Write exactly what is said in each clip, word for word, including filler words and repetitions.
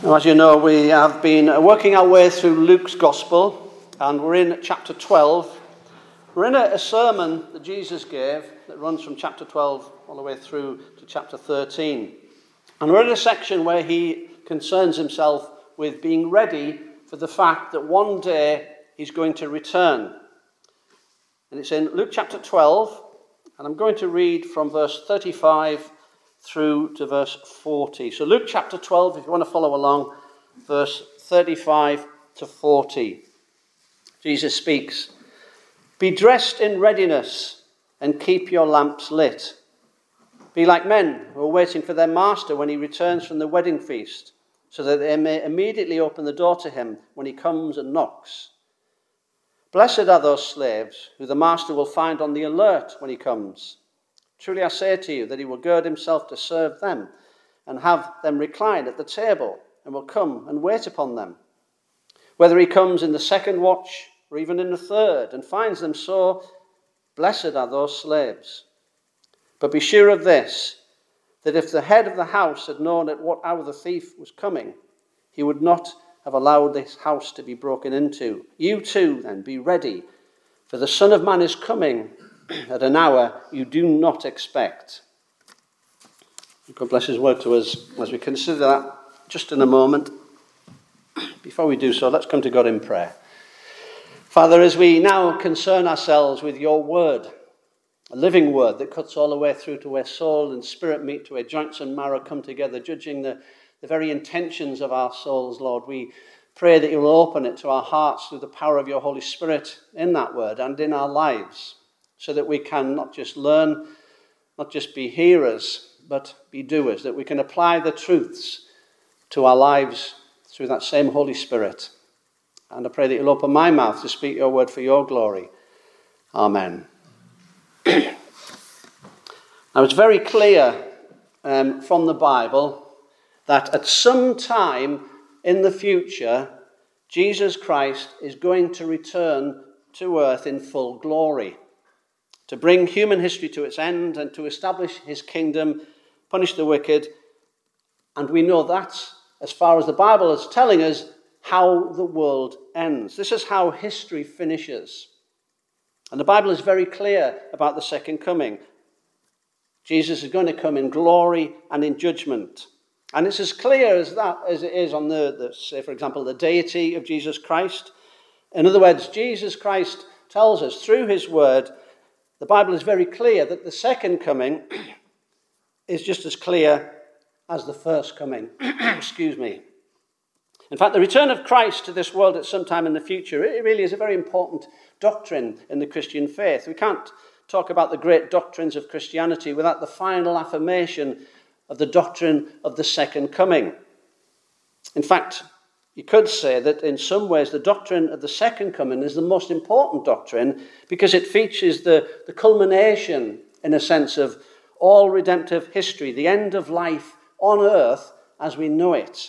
As you know, we have been working our way through Luke's Gospel, and we're in chapter twelve. We're in a, a sermon that Jesus gave that runs from chapter twelve all the way through to chapter thirteen. And we're in a section where he concerns himself with being ready for the fact that one day he's going to return. And it's in Luke chapter twelve, and I'm going to read from verse thirty-five through to verse forty. So Luke chapter twelve, if you want to follow along, verse thirty-five to forty. Jesus speaks, "Be dressed in readiness and keep your lamps lit. Be like men who are waiting for their master when he returns from the wedding feast, so that they may immediately open the door to him when he comes and knocks. Blessed are those slaves who the master will find on the alert when he comes. Truly I say to you that he will gird himself to serve them and have them recline at the table and will come and wait upon them. Whether he comes in the second watch or even in the third and finds them so, blessed are those slaves. But be sure of this, that if the head of the house had known at what hour the thief was coming, he would not have allowed this house to be broken into. You too, then, be ready, for the Son of Man is coming at an hour you do not expect." God bless his word to us as we consider that just in a moment. Before we do so, let's come to God in prayer. Father, as we now concern ourselves with your word, a living word that cuts all the way through to where soul and spirit meet, to where joints and marrow come together, judging the, the very intentions of our souls, Lord, we pray that you will open it to our hearts through the power of your Holy Spirit in that word and in our lives, so that we can not just learn, not just be hearers, but be doers, that we can apply the truths to our lives through that same Holy Spirit. And I pray that you'll open my mouth to speak your word for your glory. Amen. Now, it's very clear um, from the Bible that at some time in the future, Jesus Christ is going to return to earth in full glory, to bring human history to its end and to establish his kingdom, punish the wicked. And we know that's, as far as the Bible is telling us, how the world ends. This is how history finishes. And the Bible is very clear about the second coming. Jesus is going to come in glory and in judgment. And it's as clear as that as it is on the, the say, for example, the deity of Jesus Christ. In other words, Jesus Christ tells us through his word, the Bible is very clear that the second coming is just as clear as the first coming. Excuse me. In fact, the return of Christ to this world at some time in the future, it really is a very important doctrine in the Christian faith. We can't talk about the great doctrines of Christianity without the final affirmation of the doctrine of the second coming. In fact, you could say that in some ways the doctrine of the second coming is the most important doctrine because it features the, the culmination, in a sense, of all redemptive history, the end of life on earth as we know it.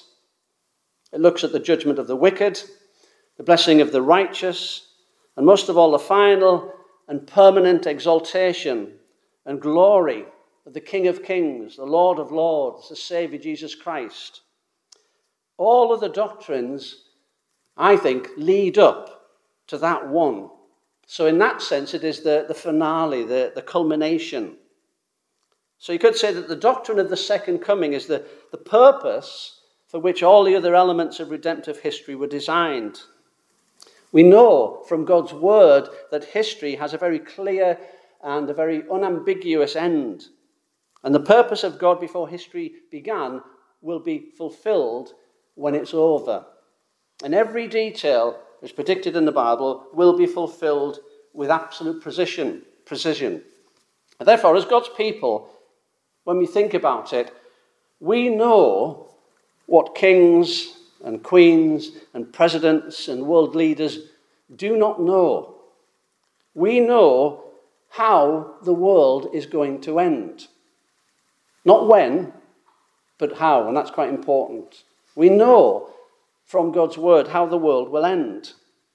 It looks at the judgment of the wicked, the blessing of the righteous, and most of all the final and permanent exaltation and glory of the King of Kings, the Lord of Lords, the Saviour Jesus Christ. All of the doctrines, I think, lead up to that one. So in that sense, it is the, the finale, the, the culmination. So you could say that the doctrine of the second coming is the, the purpose for which all the other elements of redemptive history were designed. We know from God's word that history has a very clear and a very unambiguous end. And the purpose of God before history began will be fulfilled when it's over. And every detail as predicted in the Bible will be fulfilled with absolute precision. precision. And therefore, as God's people, when we think about it, we know what kings and queens and presidents and world leaders do not know. We know how the world is going to end. Not when, but how, and that's quite important. We know from God's word how the world will end.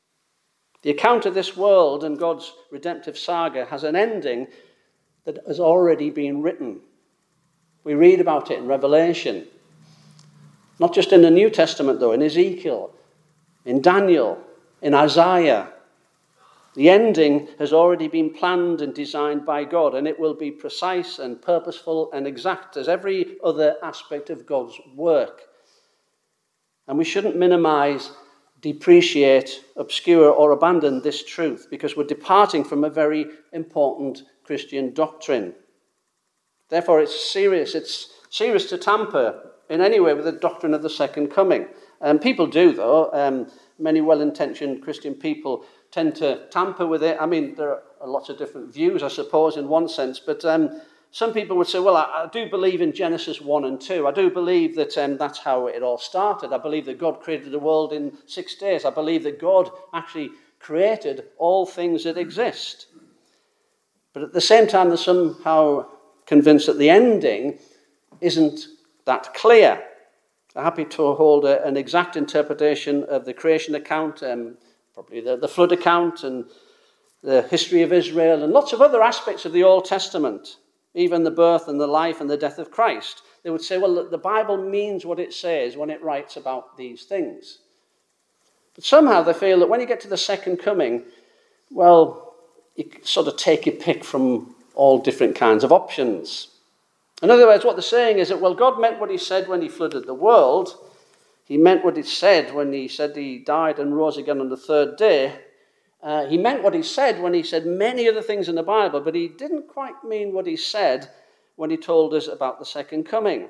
The account of this world and God's redemptive saga has an ending that has already been written. We read about it in Revelation. Not just in the New Testament, though, in Ezekiel, in Daniel, in Isaiah. The ending has already been planned and designed by God, and it will be precise and purposeful and exact as every other aspect of God's work. And we shouldn't minimize, depreciate, obscure, or abandon this truth, because we're departing from a very important Christian doctrine. Therefore, it's serious. It's serious to tamper in any way with the doctrine of the second coming. And people do, though. Um, many well-intentioned Christian people tend to tamper with it. I mean, there are lots of different views, I suppose, in one sense. But um, some people would say, well, I, I do believe in Genesis one and two. I do believe that um, that's how it all started. I believe that God created the world in six days. I believe that God actually created all things that exist. But at the same time, they're somehow convinced that the ending isn't that clear. They're happy to hold a, an exact interpretation of the creation account, um, probably the, the flood account and the history of Israel and lots of other aspects of the Old Testament, even the birth and the life and the death of Christ. They would say, well, the Bible means what it says when it writes about these things. But somehow they feel that when you get to the second coming, well, you sort of take your pick from all different kinds of options. In other words, what they're saying is that, well, God meant what he said when he flooded the world. He meant what he said when he said he died and rose again on the third day. Uh, he meant what he said when he said many other things in the Bible, but he didn't quite mean what he said when he told us about the second coming.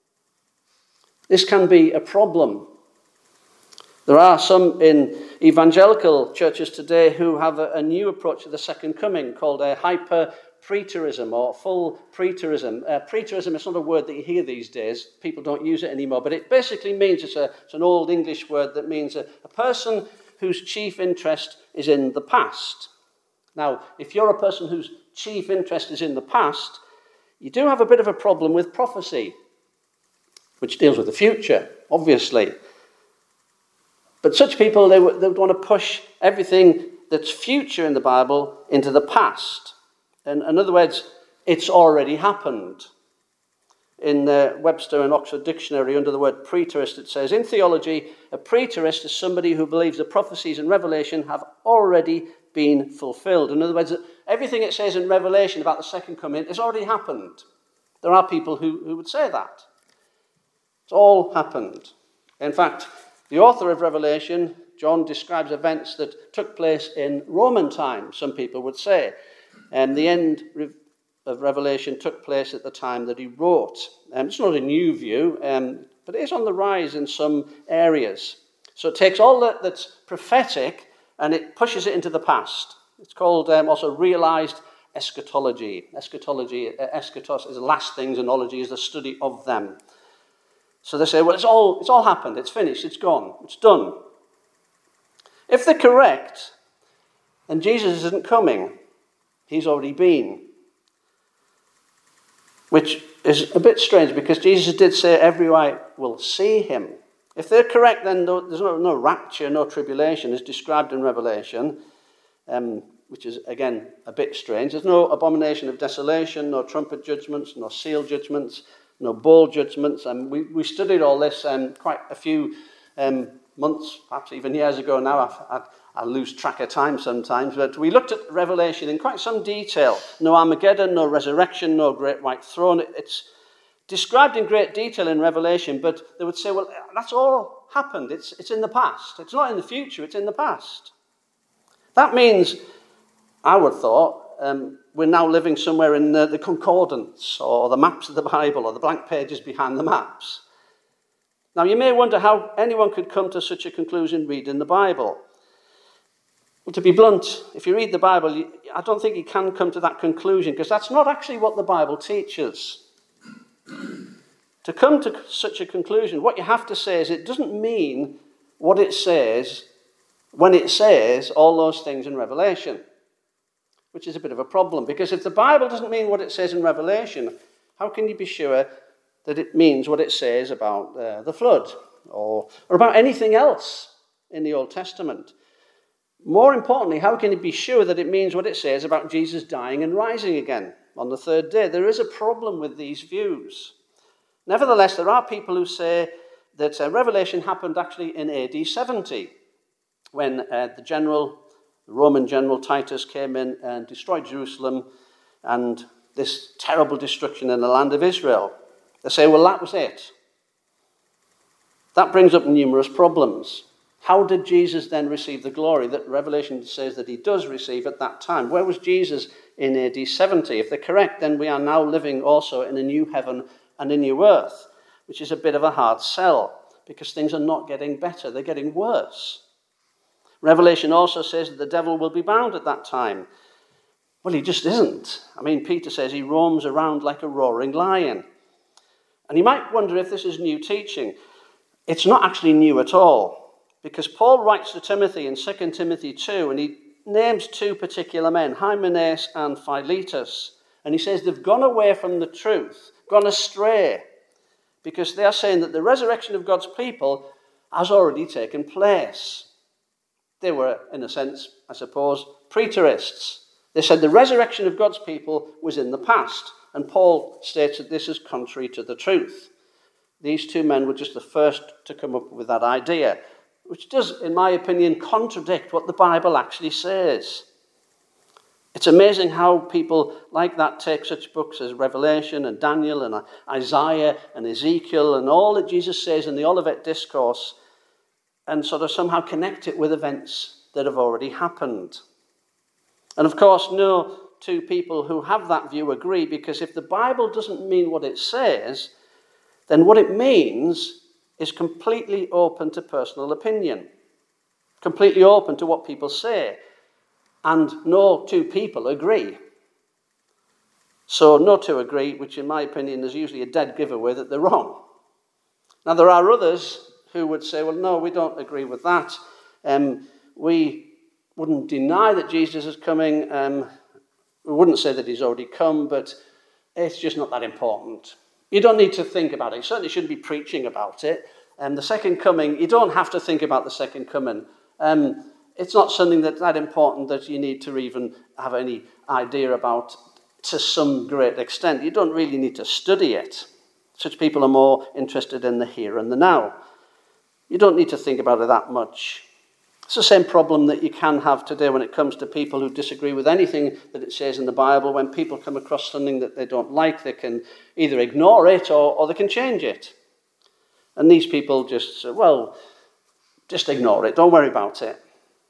This can be a problem. There are some in evangelical churches today who have a, a new approach to the second coming called a hyper-preterism or full preterism. Uh, preterism is not a word that you hear these days. People don't use it anymore, but it basically means, it's, a, it's an old English word that means a, a person whose chief interest is in the past. Now, if you're a person whose chief interest is in the past, you do have a bit of a problem with prophecy, which deals with the future, obviously. But such people, they would, they would want to push everything that's future in the Bible into the past. And in other words, it's already happened. In the Webster and Oxford Dictionary, under the word preterist, it says, in theology, a preterist is somebody who believes the prophecies in Revelation have already been fulfilled. In other words, everything it says in Revelation about the second coming has already happened. There are people who, who would say that. It's all happened. In fact, the author of Revelation, John, describes events that took place in Roman times, some people would say. And the end of Revelation took place at the time that he wrote. Um, it's not a new view, um, but it is on the rise in some areas. So it takes all that, that's prophetic and it pushes it into the past. It's called um, also realized eschatology. Eschatology, uh, eschatos is last things, and ology is the study of them. So they say, well, it's all, it's all happened, it's finished, it's gone, it's done. If they're correct, and Jesus isn't coming, he's already been. Which is a bit strange, because Jesus did say every eye will see him. If they're correct, then there's no, no rapture, no tribulation as described in Revelation, um, which is, again, a bit strange. There's no abomination of desolation, no trumpet judgments, no seal judgments, no bowl judgments. And we, we studied all this um, quite a few um, months, perhaps even years ago now. I've, I've, I lose track of time sometimes, but we looked at Revelation in quite some detail. No Armageddon, no resurrection, no great white throne. It's described in great detail in Revelation, but they would say, well, that's all happened. It's, it's in the past. It's not in the future, it's in the past. That means, I would have thought, um, we're now living somewhere in the, the concordance or the maps of the Bible or the blank pages behind the maps. Now, you may wonder how anyone could come to such a conclusion reading the Bible. Well, to be blunt, if you read the Bible, you, I don't think you can come to that conclusion, because that's not actually what the Bible teaches. To come to such a conclusion, what you have to say is it doesn't mean what it says when it says all those things in Revelation, which is a bit of a problem, because if the Bible doesn't mean what it says in Revelation, how can you be sure that it means what it says about uh, the flood or, or about anything else in the Old Testament? More importantly, how can you be sure that it means what it says about Jesus dying and rising again on the third day? There is a problem with these views. Nevertheless, there are people who say that uh, Revelation happened actually in A D seventy, when uh, the general, the Roman general Titus came in and destroyed Jerusalem and this terrible destruction in the land of Israel. They say, well, that was it. That brings up numerous problems. How did Jesus then receive the glory that Revelation says that he does receive at that time? Where was Jesus in A D seventy? If they're correct, then we are now living also in a new heaven and a new earth, which is a bit of a hard sell because things are not getting better. They're getting worse. Revelation also says that the devil will be bound at that time. Well, he just isn't. I mean, Peter says he roams around like a roaring lion. And you might wonder if this is new teaching. It's not actually new at all, because Paul writes to Timothy in Second Timothy two, and he names two particular men, Hymenaeus and Philetus. And he says they've gone away from the truth, gone astray, because they are saying that the resurrection of God's people has already taken place. They were, in a sense, I suppose, preterists. They said the resurrection of God's people was in the past, and Paul states that this is contrary to the truth. These two men were just the first to come up with that idea, which does, in my opinion, contradict what the Bible actually says. It's amazing how people like that take such books as Revelation and Daniel and Isaiah and Ezekiel and all that Jesus says in the Olivet Discourse and sort of somehow connect it with events that have already happened. And of course, no two people who have that view agree, because if the Bible doesn't mean what it says, then what it means is completely open to personal opinion, completely open to what people say. And no two people agree. So no two agree, which in my opinion is usually a dead giveaway that they're wrong. Now there are others who would say, well, no, we don't agree with that. Um, we wouldn't deny that Jesus is coming. Um, we wouldn't say that he's already come, but it's just not that important. You don't need to think about it. You certainly shouldn't be preaching about it. And um, the second coming, you don't have to think about the second coming. Um, It's not something that's that important that you need to even have any idea about to some great extent. You don't really need to study it. Such people are more interested in the here and the now. You don't need to think about it that much. It's the same problem that you can have today when it comes to people who disagree with anything that it says in the Bible. When people come across something that they don't like, they can either ignore it or, or they can change it. And these people just say, well, just ignore it. Don't worry about it.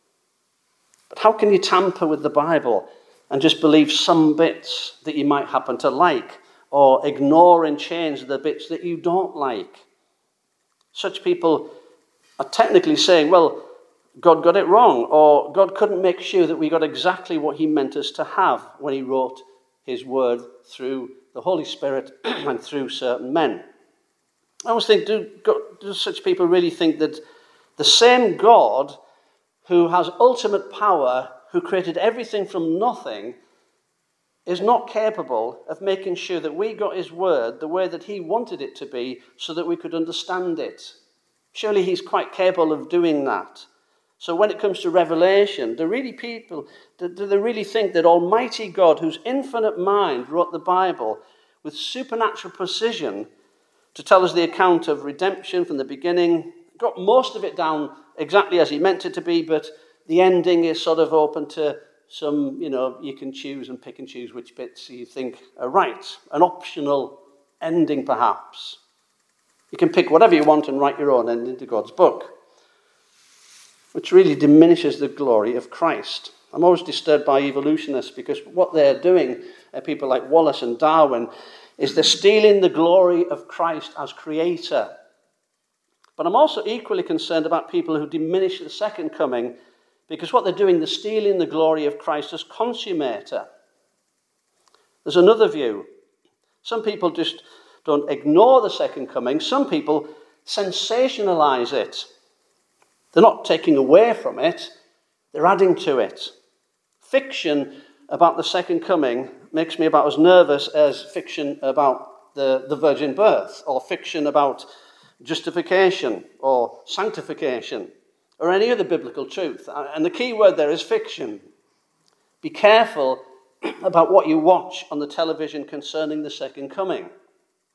But how can you tamper with the Bible and just believe some bits that you might happen to like, or ignore and change the bits that you don't like? Such people are technically saying, well, God got it wrong, or God couldn't make sure that we got exactly what he meant us to have when he wrote his word through the Holy Spirit and through certain men. I always think, do, do such people really think that the same God who has ultimate power, who created everything from nothing, is not capable of making sure that we got his word the way that he wanted it to be so that we could understand it? Surely he's quite capable of doing that. So when it comes to Revelation, do really people, do, do they really think that Almighty God, whose infinite mind wrote the Bible with supernatural precision to tell us the account of redemption from the beginning, got most of it down exactly as he meant it to be, but the ending is sort of open to some, you know, you can choose and pick and choose which bits you think are right. An optional ending, perhaps. You can pick whatever you want and write your own ending to God's book, which really diminishes the glory of Christ. I'm always disturbed by evolutionists, because what they're doing, uh, people like Wallace and Darwin, is they're stealing the glory of Christ as creator. But I'm also equally concerned about people who diminish the second coming, because what they're doing, they're stealing the glory of Christ as consummator. There's another view. Some people just don't ignore the second coming. Some people sensationalize it. They're not taking away from it, they're adding to it. Fiction about the second coming makes me about as nervous as fiction about the, the virgin birth, or fiction about justification or sanctification or any other biblical truth. And the key word there is fiction. Be careful about what you watch on the television concerning the second coming.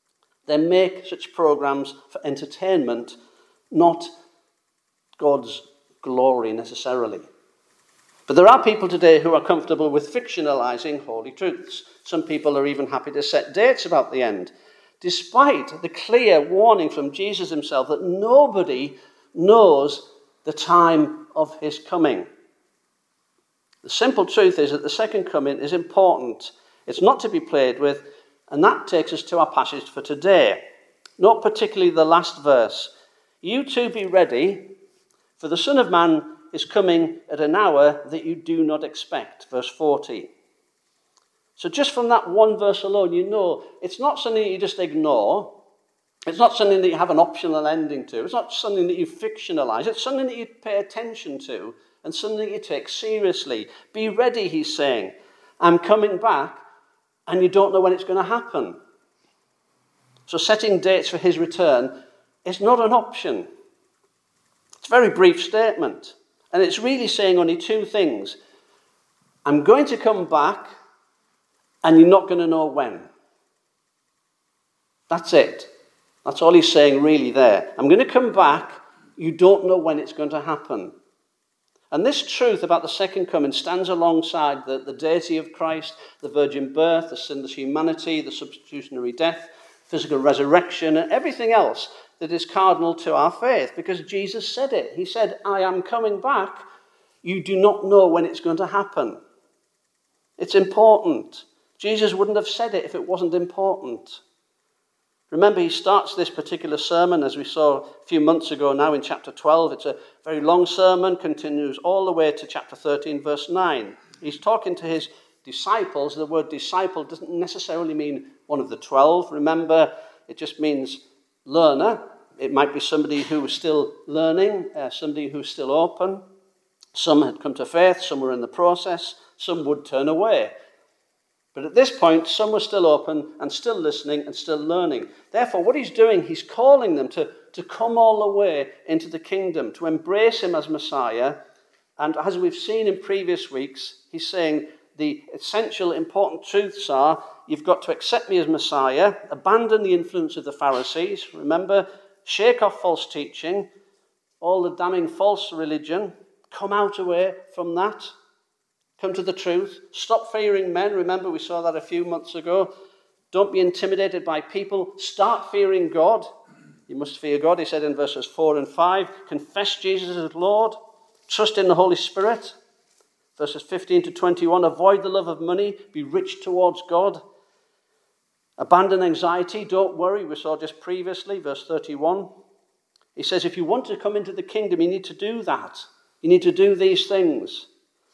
They make such programs for entertainment, not God's glory necessarily. But there are people today who are comfortable with fictionalizing holy truths. Some people are even happy to set dates about the end, despite the clear warning from Jesus himself that nobody knows the time of his coming. The simple truth is that the second coming is important. It's not to be played with, and that takes us to our passage for today. Not particularly the last verse. You too be ready, for the Son of Man is coming at an hour that you do not expect. Verse forty. So just from that one verse alone, you know it's not something that you just ignore. It's not something that you have an optional ending to. It's not something that you fictionalize. It's something that you pay attention to and something that you take seriously. Be ready, he's saying. I'm coming back, and you don't know when it's going to happen. So setting dates for his return is not an option. It's a very brief statement. And it's really saying only two things. I'm going to come back, and you're not going to know when. That's it. That's all he's saying really there. I'm going to come back, you don't know when it's going to happen. And this truth about the second coming stands alongside the, the deity of Christ, the virgin birth, the sinless humanity, the substitutionary death, physical resurrection, and everything else that is cardinal to our faith, because Jesus said it. He said, I am coming back. You do not know when it's going to happen. It's important. Jesus wouldn't have said it if it wasn't important. Remember, he starts this particular sermon, as we saw a few months ago now in chapter twelve. It's a very long sermon, continues all the way to chapter thirteen, verse nine. He's talking to his disciples. The word disciple doesn't necessarily mean one of the twelve. Remember, it just means learner. It might be somebody who was still learning, uh, somebody who's still open. Some had come to faith, some were in the process, some would turn away. But at this point, some were still open and still listening and still learning. Therefore, what he's doing, he's calling them to, to come all the way into the kingdom, to embrace him as Messiah. And as we've seen in previous weeks, he's saying the essential important truths are, you've got to accept me as Messiah, abandon the influence of the Pharisees, remember, shake off false teaching, all the damning false religion, come out away from that. Come to the truth. Stop fearing men. Remember, we saw that a few months ago. Don't be intimidated by people. Start fearing God. You must fear God, he said in verses four and five. Confess Jesus as Lord. Trust in the Holy Spirit. Verses fifteen to twenty-one. Avoid the love of money. Be rich towards God. Abandon anxiety. Don't worry. We saw just previously, verse thirty-one. He says, if you want to come into the kingdom, you need to do that. You need to do these things.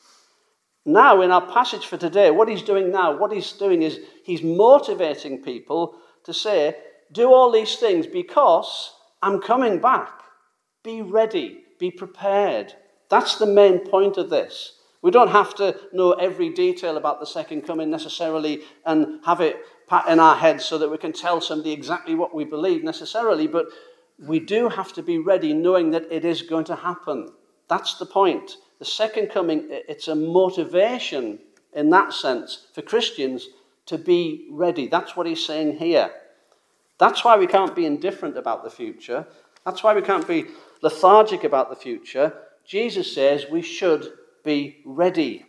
Now, in our passage for today, what he's doing now, what he's doing is he's motivating people to say, do all these things because I'm coming back. Be ready. Be prepared. That's the main point of this. We don't have to know every detail about the second coming necessarily and have it pat in our heads so that we can tell somebody exactly what we believe necessarily, but we do have to be ready knowing that it is going to happen. That's the point. The second coming, it's a motivation in that sense for Christians to be ready. That's what he's saying here. That's why we can't be indifferent about the future. That's why we can't be lethargic about the future. Jesus says we should be ready.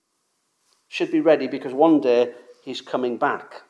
Should be ready because one day he's coming back.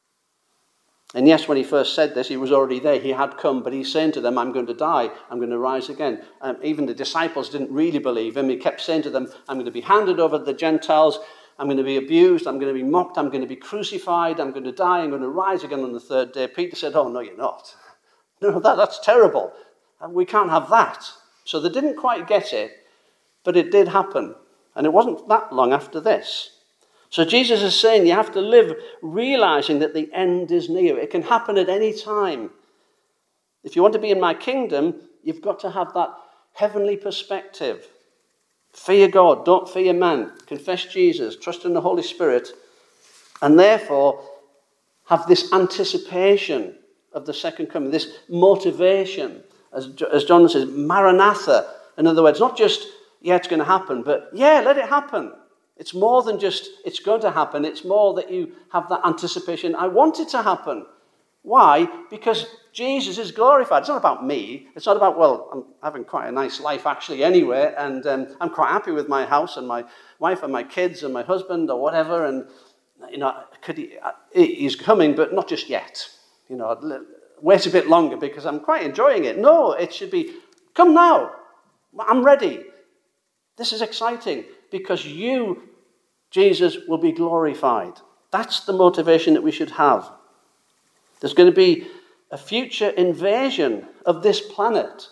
And yes, when he first said this, he was already there. He had come, but he's saying to them, I'm going to die. I'm going to rise again. Um, even the disciples didn't really believe him. He kept saying to them, I'm going to be handed over to the Gentiles. I'm going to be abused. I'm going to be mocked. I'm going to be crucified. I'm going to die. I'm going to rise again on the third day. Peter said, oh, no, you're not. No, that, that's terrible. We can't have that. So they didn't quite get it, but it did happen. And it wasn't that long after this. So Jesus is saying you have to live realizing that the end is near. It can happen at any time. If you want to be in my kingdom, you've got to have that heavenly perspective. Fear God, don't fear man. Confess Jesus, trust in the Holy Spirit, and therefore have this anticipation of the second coming, this motivation, as, as John says, Maranatha. In other words, not just, yeah, it's going to happen, but yeah, let it happen. It's more than just, it's going to happen. It's more that you have that anticipation. I want it to happen. Why? Because Jesus is glorified. It's not about me. It's not about, well, I'm having quite a nice life actually anyway, and um, I'm quite happy with my house and my wife and my kids and my husband or whatever, and, you know, could he, he's coming, but not just yet. You know, wait a bit longer because I'm quite enjoying it. No, it should be, come now. I'm ready. This is exciting because you, Jesus, will be glorified. That's the motivation that we should have. There's going to be a future invasion of this planet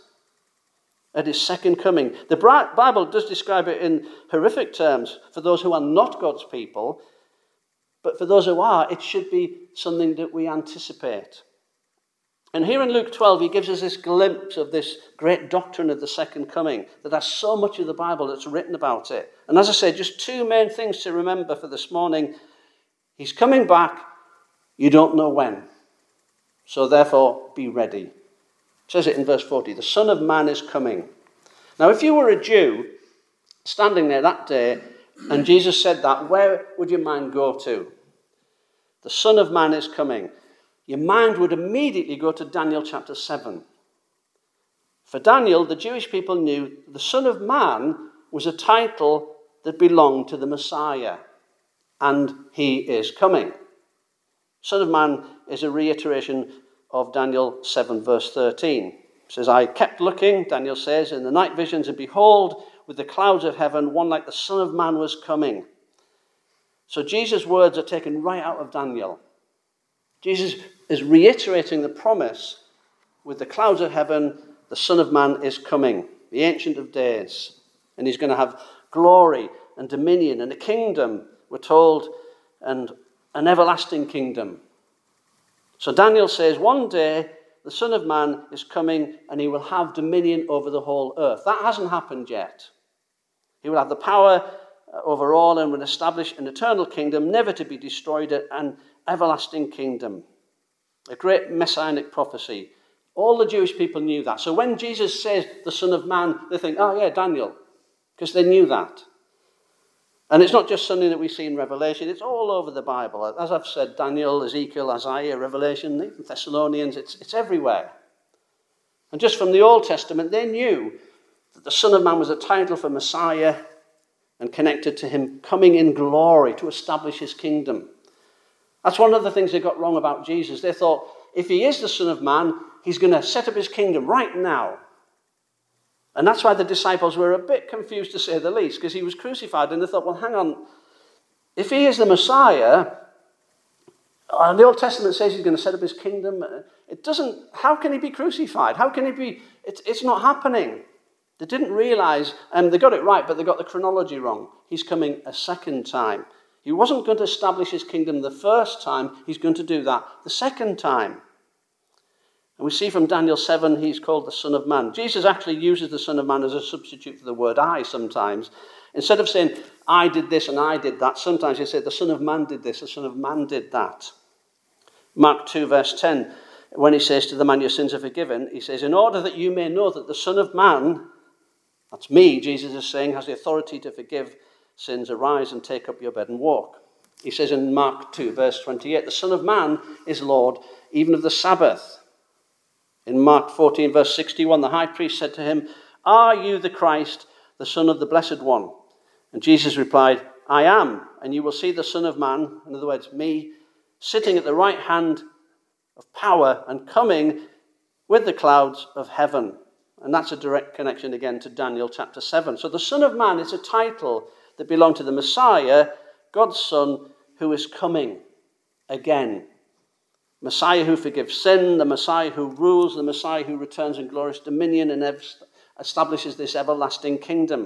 at his second coming. The Bible does describe it in horrific terms for those who are not God's people, but for those who are, it should be something that we anticipate. And here in Luke twelve, he gives us this glimpse of this great doctrine of the second coming, that has so much of the Bible that's written about it. And as I say, just two main things to remember for this morning. He's coming back, you don't know when. So therefore, be ready. It says it in verse forty, the Son of Man is coming. Now, if you were a Jew standing there that day, and Jesus said that, where would your mind go to? The Son of Man is coming. Your mind would immediately go to Daniel chapter seven. For Daniel, the Jewish people knew the Son of Man was a title that belonged to the Messiah, and he is coming. Son of Man is a reiteration of Daniel seven, verse thirteen. It says, I kept looking, Daniel says, in the night visions, and behold, with the clouds of heaven, one like the Son of Man was coming. So Jesus' words are taken right out of Daniel. Jesus is reiterating the promise, with the clouds of heaven, the Son of Man is coming, the Ancient of Days. And he's going to have glory and dominion and a kingdom, we're told, and an everlasting kingdom. So Daniel says, one day the Son of Man is coming and he will have dominion over the whole earth. That hasn't happened yet. He will have the power over all and will establish an eternal kingdom, never to be destroyed, an everlasting kingdom. A great messianic prophecy. All the Jewish people knew that. So when Jesus says the Son of Man, they think, oh yeah, Daniel, because they knew that. And it's not just something that we see in Revelation, it's all over the Bible. As I've said, Daniel, Ezekiel, Isaiah, Revelation, even Thessalonians, it's, it's everywhere. And just from the Old Testament, they knew that the Son of Man was a title for Messiah and connected to him coming in glory to establish his kingdom. That's one of the things they got wrong about Jesus. They thought, if he is the Son of Man, he's going to set up his kingdom right now. And that's why the disciples were a bit confused, to say the least, because he was crucified. And they thought, well, hang on. If he is the Messiah, and the Old Testament says he's going to set up his kingdom, it doesn't, how can he be crucified? How can he be, it, it's not happening. They didn't realize, and they got it right, but they got the chronology wrong. He's coming a second time. He wasn't going to establish his kingdom the first time. He's going to do that the second time. And we see from Daniel seven, he's called the Son of Man. Jesus actually uses the Son of Man as a substitute for the word I sometimes. Instead of saying, I did this and I did that, sometimes he said, the Son of Man did this, the Son of Man did that. Mark two, verse ten, when he says to the man, your sins are forgiven, he says, in order that you may know that the Son of Man, that's me, Jesus is saying, has the authority to forgive sins, arise and take up your bed and walk. He says in Mark two, verse twenty-eight, the Son of Man is Lord, even of the Sabbath. In Mark fourteen, verse sixty-one, the high priest said to him, are you the Christ, the Son of the Blessed One? And Jesus replied, I am, and you will see the Son of Man, in other words, me, sitting at the right hand of power and coming with the clouds of heaven. And that's a direct connection again to Daniel chapter seven. So the Son of Man is a title that belonged to the Messiah, God's Son, who is coming again. Messiah who forgives sin, the Messiah who rules, the Messiah who returns in glorious dominion and establishes this everlasting kingdom.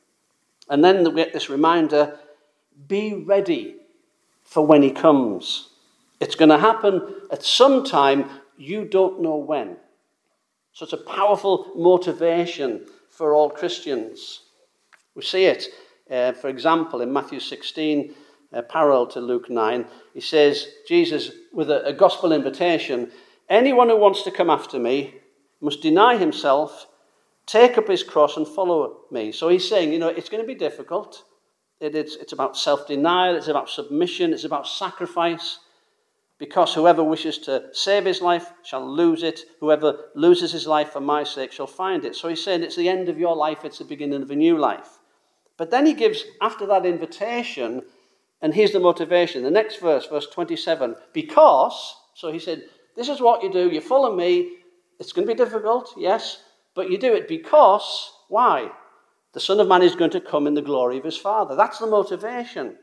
And then we get this reminder, be ready for when he comes. It's going to happen at some time, you don't know when. So it's a powerful motivation for all Christians. We see it, uh, for example, in Matthew sixteen, uh, parallel to Luke nine. He says, Jesus, with a, a gospel invitation, anyone who wants to come after me must deny himself, take up his cross and follow me. So he's saying, you know, it's going to be difficult. It, it's, it's about self-denial, it's about submission, it's about sacrifice. Because whoever wishes to save his life shall lose it. Whoever loses his life for my sake shall find it. So he's saying it's the end of your life, it's the beginning of a new life. But then he gives, after that invitation, and here's the motivation. The next verse, verse twenty-seven, because, so he said, this is what you do. You follow me. It's going to be difficult, yes, but you do it because, why? The Son of Man is going to come in the glory of his Father. That's the motivation.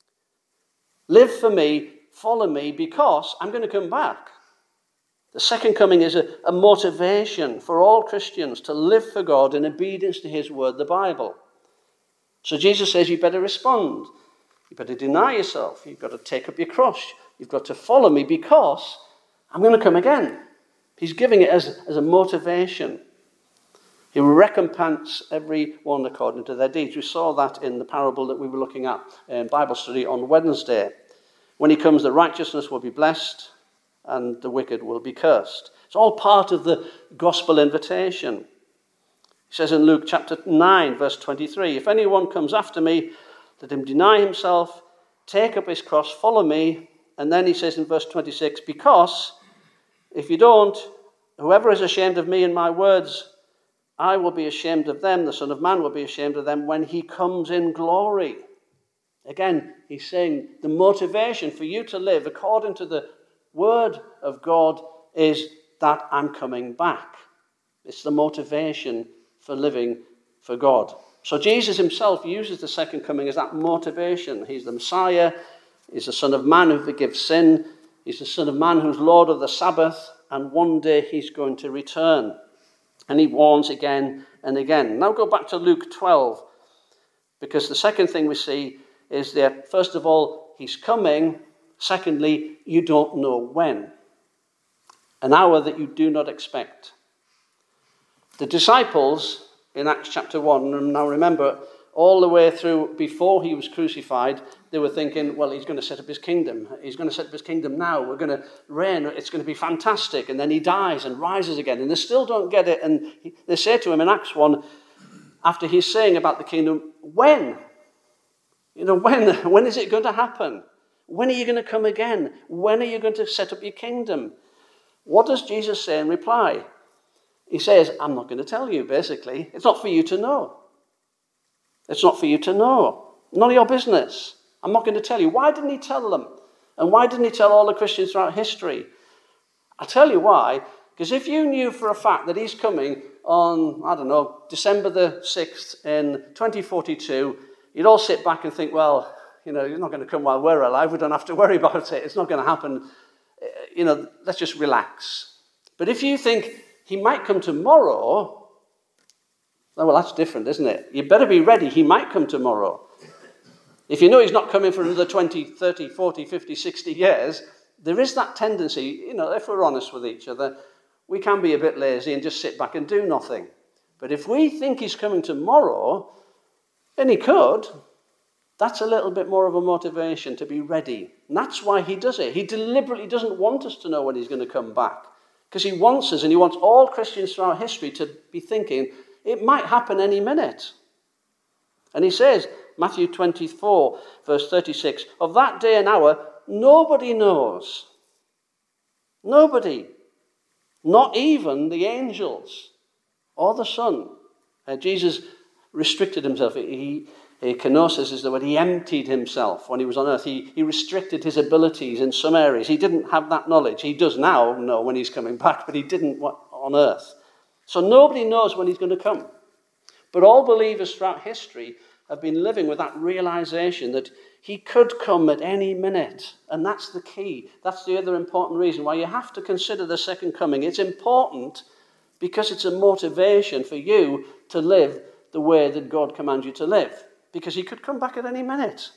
Live for me, follow me, because I'm going to come back. The second coming is a, a motivation for all Christians to live for God in obedience to his word, the Bible. So Jesus says you better respond. You better deny yourself. You've got to take up your cross. You've got to follow me because I'm going to come again. He's giving it as, as a motivation. He will recompense everyone according to their deeds. We saw that in the parable that we were looking at in Bible study on Wednesday. When he comes, the righteousness will be blessed and the wicked will be cursed. It's all part of the gospel invitation. He says in Luke chapter nine, verse twenty-three, if anyone comes after me, let him deny himself, take up his cross, follow me. And then he says in verse twenty-six, because if you don't, whoever is ashamed of me and my words, I will be ashamed of them. The Son of Man will be ashamed of them when he comes in glory. Again, he's saying the motivation for you to live according to the word of God is that I'm coming back. It's the motivation for living for God. So Jesus himself uses the second coming as that motivation. He's the Messiah. He's the Son of Man who forgives sin. He's the Son of Man who's Lord of the Sabbath. And one day he's going to return. And he warns again and again. Now go back to Luke twelve. Because the second thing we see is that, first of all, he's coming. Secondly, you don't know when. An hour that you do not expect. The disciples in Acts chapter one, and now remember, all the way through before he was crucified, they were thinking, well, he's going to set up his kingdom. He's going to set up his kingdom now. We're going to reign. It's going to be fantastic. And then he dies and rises again. And they still don't get it. And they say to him in Acts one, after he's saying about the kingdom, when? You know, when? When is it going to happen? When are you going to come again? When are you going to set up your kingdom? What does Jesus say in reply? He says, I'm not going to tell you, basically. It's not for you to know. It's not for you to know. None of your business. I'm not going to tell you. Why didn't he tell them? And why didn't he tell all the Christians throughout history? I'll tell you why. Because if you knew for a fact that he's coming on, I don't know, December the sixth in twenty forty-two, you'd all sit back and think, well, you know, he's not going to come while we're alive. We don't have to worry about it. It's not going to happen. You know, let's just relax. But if you think he might come tomorrow, well, that's different, isn't it? You better be ready. He might come tomorrow. If you know he's not coming for another twenty, thirty, forty, fifty, sixty years, there is that tendency, you know, if we're honest with each other, we can be a bit lazy and just sit back and do nothing. But if we think he's coming tomorrow, and he could, that's a little bit more of a motivation to be ready. And that's why he does it. He deliberately doesn't want us to know when he's going to come back. Because he wants us, and he wants all Christians throughout history to be thinking, it might happen any minute. And he says, Matthew twenty-four, verse thirty-six, of that day and hour, nobody knows. Nobody. Not even the angels or the Son. Uh, Jesus restricted himself. He, he kenosis is the word. He emptied himself when he was on earth. He, he restricted his abilities in some areas. He didn't have that knowledge. He does now know when he's coming back, but he didn't on earth. So nobody knows when he's going to come. But all believers throughout history have been living with that realization that he could come at any minute. And that's the key. That's the other important reason why you have to consider the second coming. It's important because it's a motivation for you to live the way that God commands you to live. Because he could come back at any minute.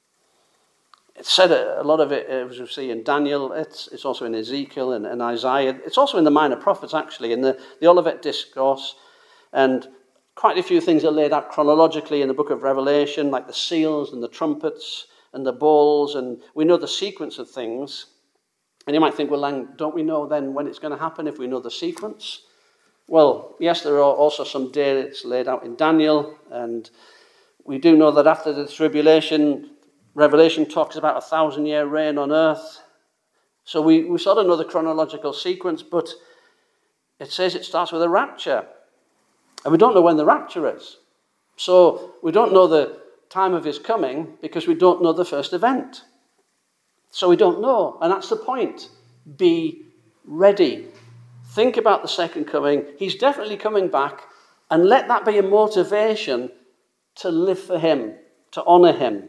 It's said, a lot of it, as we see in Daniel, it's, it's also in Ezekiel and, and Isaiah. It's also in the minor prophets, actually, in the, the Olivet Discourse. And quite a few things are laid out chronologically in the book of Revelation, like the seals and the trumpets and the bowls, and we know the sequence of things. And you might think, well, Lang, don't we know then when it's going to happen if we know the sequence? Well, yes, there are also some dates laid out in Daniel, and we do know that after the tribulation, Revelation talks about a thousand-year reign on earth. So we, we sort of know the chronological sequence, but it says it starts with a rapture. And we don't know when the rapture is. So we don't know the time of his coming because we don't know the first event. So we don't know. And that's the point. Be ready. Think about the second coming. He's definitely coming back. And let that be a motivation to live for him, to honor him,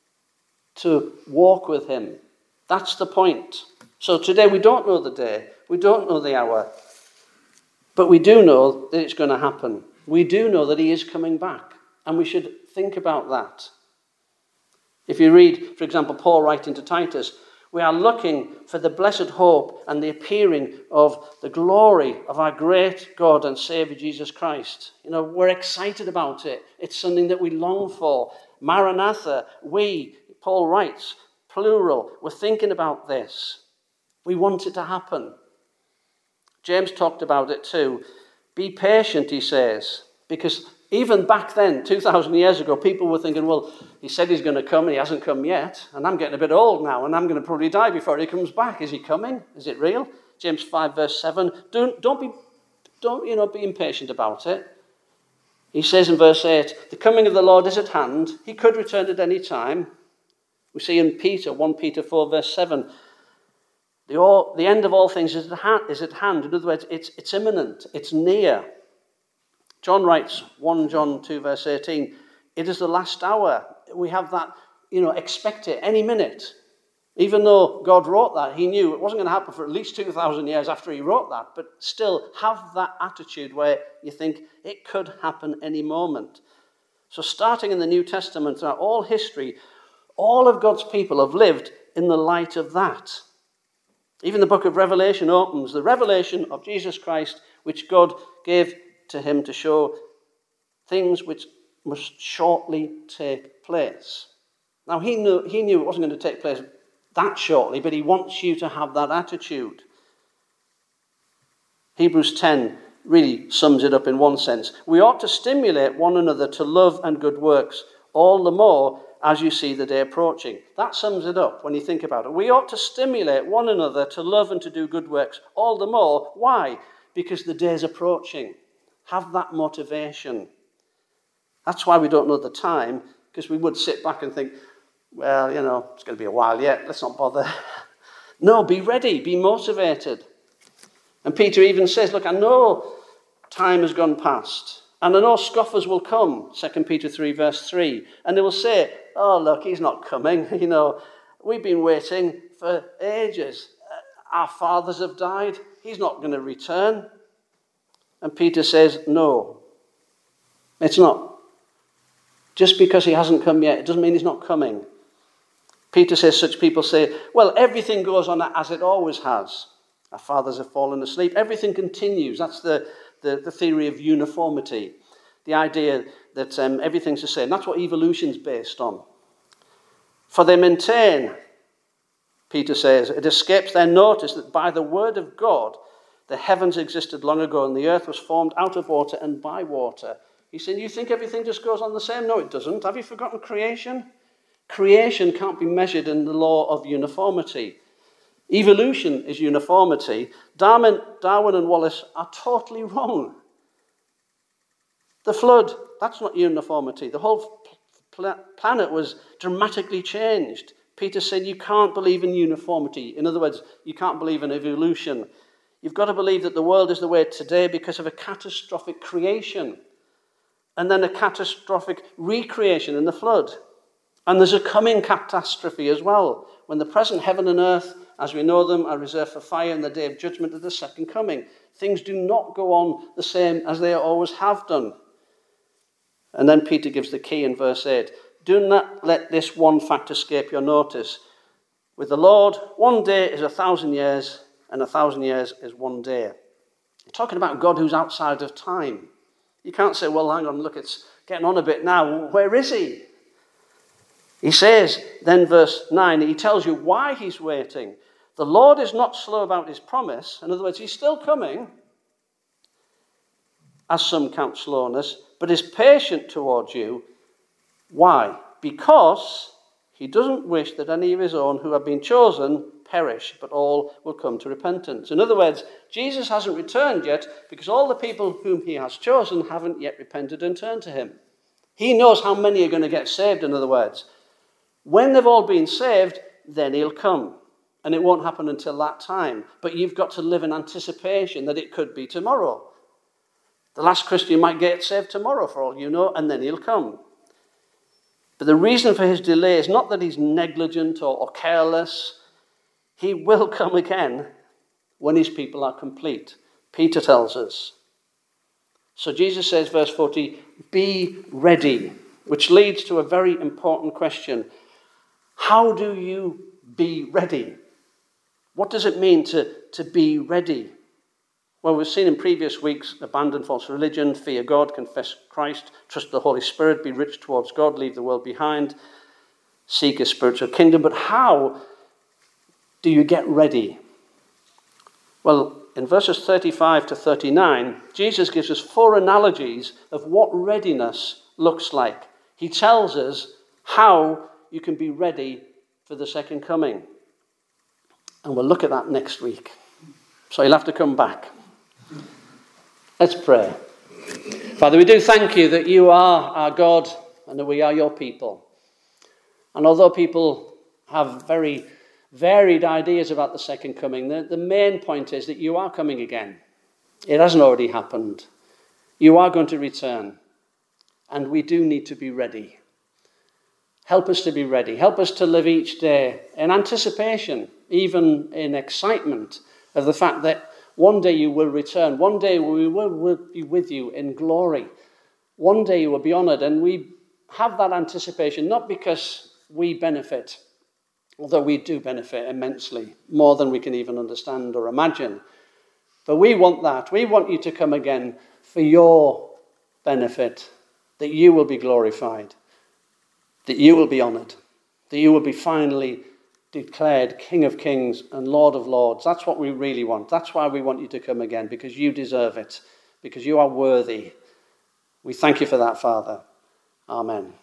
to walk with him. That's the point. So today we don't know the day. We don't know the hour. But we do know that it's going to happen. We do know that he is coming back. And we should think about that. If you read, for example, Paul writing to Titus, we are looking for the blessed hope and the appearing of the glory of our great God and Savior Jesus Christ. You know, we're excited about it. It's something that we long for. Maranatha, we, Paul writes, plural, we're thinking about this. We want it to happen. James talked about it too. Be patient, he says, because even back then, two thousand years ago, people were thinking, well, he said he's going to come and he hasn't come yet, and I'm getting a bit old now, and I'm going to probably die before he comes back. Is he coming? Is it real? James five, verse seven. Don't, don't be, don't, you know, be impatient about it. He says in verse eight, the coming of the Lord is at hand. He could return at any time. We see in Peter, First Peter four, verse seven, the, all, the end of all things is at hand. Is at hand. In other words, it's, it's imminent. It's near. John writes, First John two, verse eighteen, it is the last hour. We have that, you know, expect it any minute. Even though God wrote that, he knew it wasn't going to happen for at least two thousand years after he wrote that. But still, have that attitude where you think it could happen any moment. So starting in the New Testament, throughout all history, all of God's people have lived in the light of that. Even the book of Revelation opens, the revelation of Jesus Christ, which God gave to him to show things which must shortly take place. Now, he knew, he knew it wasn't going to take place that shortly, but he wants you to have that attitude. Hebrews ten really sums it up in one sense. We ought to stimulate one another to love and good works, all the more as you see the day approaching. That sums it up when you think about it. We ought to stimulate one another to love and to do good works, all the more. Why? Because the day is approaching. Have that motivation. That's why we don't know the time, because we would sit back and think, well, you know, it's going to be a while yet, let's not bother. No, be ready, be motivated. And Peter even says, look, I know time has gone past, and I know scoffers will come, Second Peter three, verse three, and they will say, oh, look, he's not coming. You know, we've been waiting for ages. Our fathers have died. He's not going to return. And Peter says, no, it's not. Just because he hasn't come yet, it doesn't mean he's not coming. Peter says such people say, well, everything goes on as it always has. Our fathers have fallen asleep. Everything continues. That's the, the, the theory of uniformity. The idea that um, everything's the same. That's what evolution's based on. For they maintain, Peter says, it escapes their notice that by the word of God, the heavens existed long ago and the earth was formed out of water and by water. He's saying, you think everything just goes on the same? No, it doesn't. Have you forgotten creation? Creation can't be measured in the law of uniformity. Evolution is uniformity. Darwin, Darwin and Wallace are totally wrong. The flood, that's not uniformity. The whole pl- planet was dramatically changed. Peter said you can't believe in uniformity. In other words, you can't believe in evolution. You've got to believe that the world is the way today because of a catastrophic creation and then a catastrophic recreation in the flood. And there's a coming catastrophe as well, when the present heaven and earth, as we know them, are reserved for fire in the day of judgment of the second coming. Things do not go on the same as they always have done. And then Peter gives the key in verse eight. Do not let this one fact escape your notice. With the Lord, one day is a thousand years, and a thousand years is one day. You're talking about God who's outside of time. You can't say, well, hang on, look, it's getting on a bit now. Where is he? He says, then verse nine, he tells you why he's waiting. The Lord is not slow about his promise. In other words, he's still coming, as some count slowness, but is patient towards you. Why? Because he doesn't wish that any of his own who have been chosen perish, but all will come to repentance. In other words, Jesus hasn't returned yet because all the people whom he has chosen haven't yet repented and turned to him. He knows how many are going to get saved, in other words. When they've all been saved, then he'll come. And it won't happen until that time. But you've got to live in anticipation that it could be tomorrow. The last Christian might get saved tomorrow, for all you know, and then he'll come. But the reason for his delay is not that he's negligent or, or careless. He will come again when his people are complete. Peter tells us. So Jesus says, verse forty, be ready, which leads to a very important question. How do you be ready? What does it mean to, to be ready? Well, we've seen in previous weeks, abandon false religion, fear God, confess Christ, trust the Holy Spirit, be rich towards God, leave the world behind, seek a spiritual kingdom. But how do you get ready? Well, in verses thirty-five to thirty-nine, Jesus gives us four analogies of what readiness looks like. He tells us how you can be ready for the second coming. And we'll look at that next week. So you'll have to come back. Let's pray. Father, we do thank you that you are our God and that we are your people. And although people have very varied ideas about the second coming, the, the main point is that you are coming again. It hasn't already happened. You are going to return. And we do need to be ready. Help us to be ready. Help us to live each day in anticipation, even in excitement of the fact that one day you will return. One day we will, will be with you in glory. One day you will be honored. And we have that anticipation not because we benefit, although we do benefit immensely, more than we can even understand or imagine. But we want that. We want you to come again for your benefit, that you will be glorified, that you will be honored, that you will be finally declared King of Kings and Lord of Lords. That's what we really want. That's why we want you to come again, because you deserve it, because you are worthy. We thank you for that, Father. Amen.